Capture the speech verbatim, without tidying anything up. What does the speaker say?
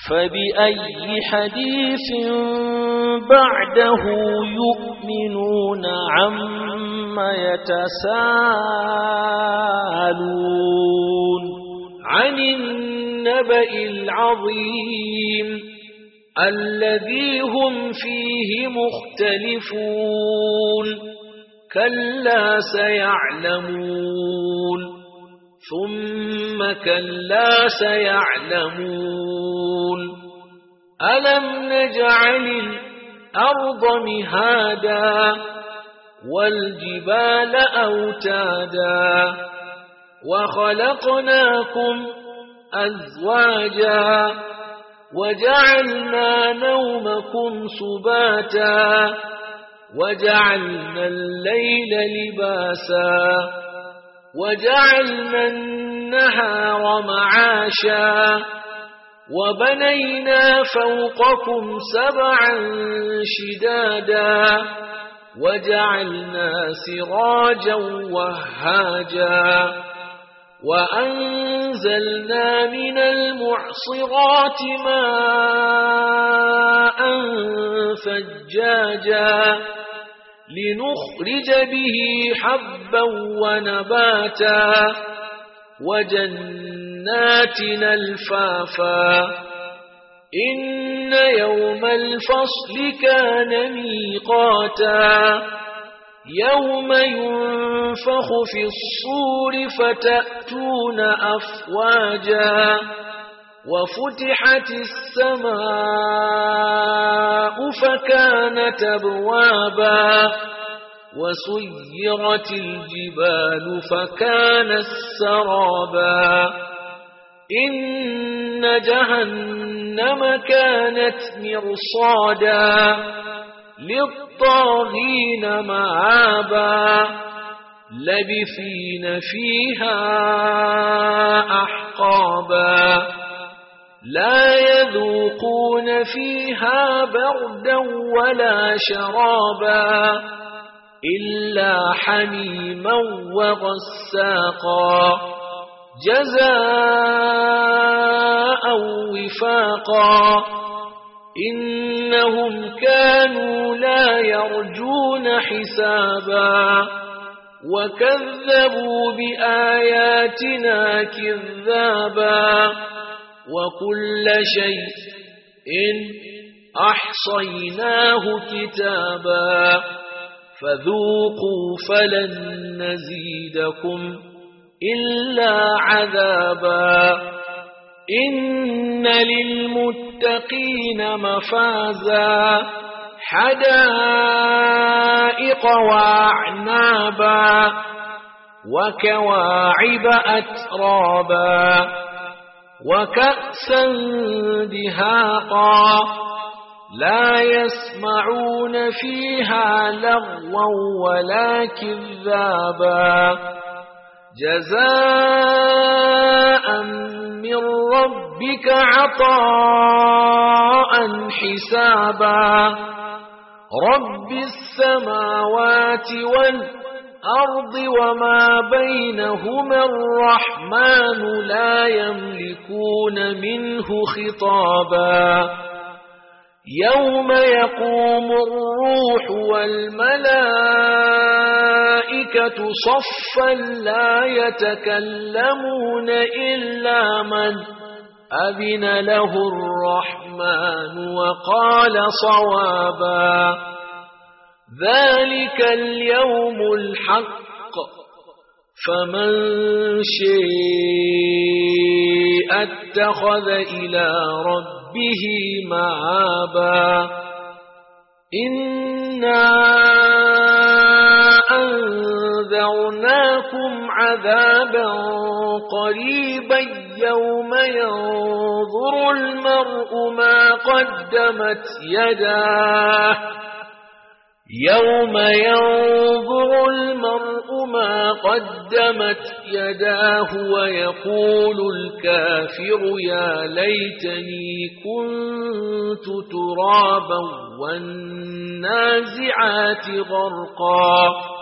فبأي حديث بعده يؤمنون عما يتساءلون عن النبأ العظيم الذي هم فيه مختلفون كلا سيعلمون ثم كلا سيعلمون ألم نجعل الأرض مهادا والجبال أوتادا وخلقناكم أزواجا وجعلنا نومكم سباتا وجعلنا الليل لباسا وجعلنا النهار معاشا وبنينا فوقكم سبعا شدادا وجعلنا سراجا وهاجا وأنزلنا من المعصرات ماء ثجاجا لنخرج به حبا ونباتا وجنات ألفافا إن يوم الفصل كان ميقاتا يوم ينفخ في الصور فتأتون أفواجا وفتحت السماء فكانت أبوابا وسيرت الجبال فكانت سرابا إن جهنم كانت مرصادا للطاغين مآبا لبثين فيها أحقابا لا يذوقون فيها بردا ولا شرابا إلا حميما وغساقا جزاء وفاقا إنهم كانوا لا يرجون حسابا وكذبوا بآياتنا كذابا وكل شيء أحصيناه كتابا فذوقوا فلن نزيدكم إلا عذابا إن للمتقين مفازا حدائق وأعنابا وكواعب أترابا وكأسا دهاقا لا يسمعون فيها لغوا ولا كذابا جزاء من ربك عطاء حسابا رب السماوات والأرض وما بينهما الرحمن لا يملكون منه خطابا يوم يقوم الروح والملائكة صفا لا يتكلمون إلا من أذن له الرحمن وقال صوابا ذلك اليوم الحق فمن شاء اتخذ إلى ربه مآبا إنا أنذرناكم عذابا قريبا يوم ينظر المرء ما قدمت يداه يوم ينظر المرء ما قدمت يداه ويقول الكافر يا ليتني كنت ترابا والنازعات غرقا